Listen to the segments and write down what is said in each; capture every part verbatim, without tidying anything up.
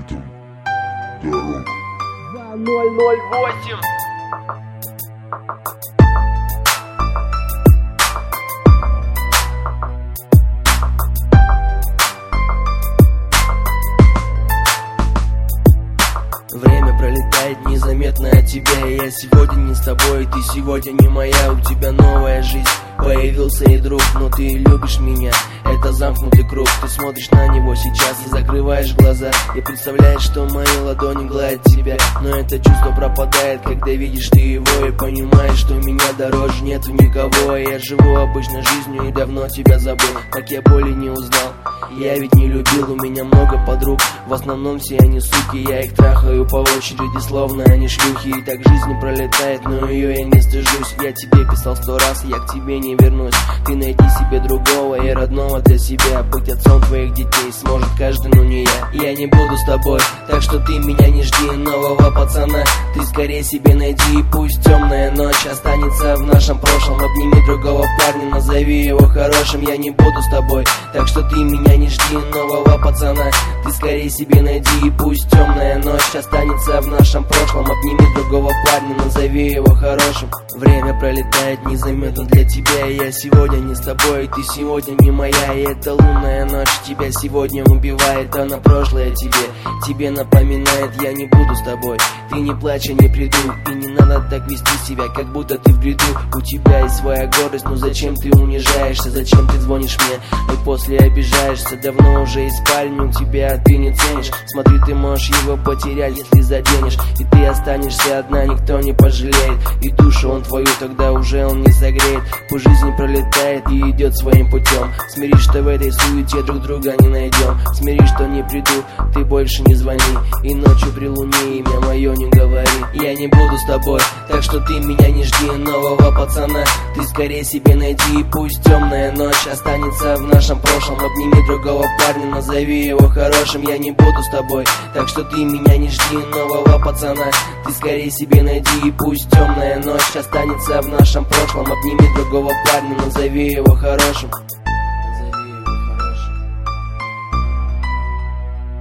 ритм дорог. два ноль ноль восемь. Время пролетает незаметно от тебя, и я сегодня не с тобой, ты сегодня не моя. У тебя новая жизнь, появился и друг, но ты любишь меня. Это замкнутый круг, ты смотришь на него сейчас и закрываешь глаза, и представляешь, что мои ладони гладят тебя. Но это чувство пропадает, когда видишь ты его, и понимаешь, что меня дороже нету никого. Я живу обычной жизнью и давно тебя забыл, так я боли не узнал. Я ведь не любил, у меня много подруг, в основном все они суки, я их трахаю по очереди, словно они шлюхи. И так жизнь пролетает, но ее я не стыжусь. Я тебе писал сто раз, я к тебе не вернусь. Ты найди себе другого и родного для себя. Быть отцом твоих детей сможет каждый, но не я. Я не буду с тобой, так что ты меня не жди, нового пацана ты скорее себе найди. И пусть темная ночь останется в нашем прошлом, обними другого парня, назови его хорошим. Я не буду с тобой, так что ты меня не жди, нового пацана ты скорее себе найди. И пусть темная ночь останется в нашем прошлом, обними другого парня, назови его хорошим. Время пролетает незаметно для тебя, и я сегодня не с тобой, ты сегодня не моя. И эта лунная ночь тебя сегодня убивает, а на прошлое тебе, тебе напоминает. Я не буду с тобой, ты не плачь, я не приду. И не надо так вести себя, как будто ты в бреду. У тебя есть своя гордость, но зачем ты унижаешься, зачем ты звонишь мне и после обижаешься? Давно уже из спальни у тебя, ты не ценишь. Смотри, ты можешь его потерять, если заденешь, и ты останешься одна, никто не пожалеет. И душу он твою тогда уже он не согреет. Пусть жизнь пролетает и идет своим путем. Смирись, что в этой суете друг друга не найдем. Смирись, что не приду, ты больше не звони, и ночью при луне имя мое не говори. Я не буду с тобой, так что ты меня не жди, нового пацана ты скорее себе найди. И пусть темная ночь останется в нашем прошлом, обними другого парня, назови его хорошим. Я не буду с тобой, так что ты меня не жди, нового пацана ты скорее себе найди. И пусть темная ночь останется в нашем прошлом, обними другого парня, назови его хорошим. Назови его хорошим.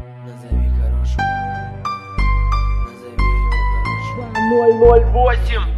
Назови хорошим. Назови его хорошим. два ноль ноль восемь.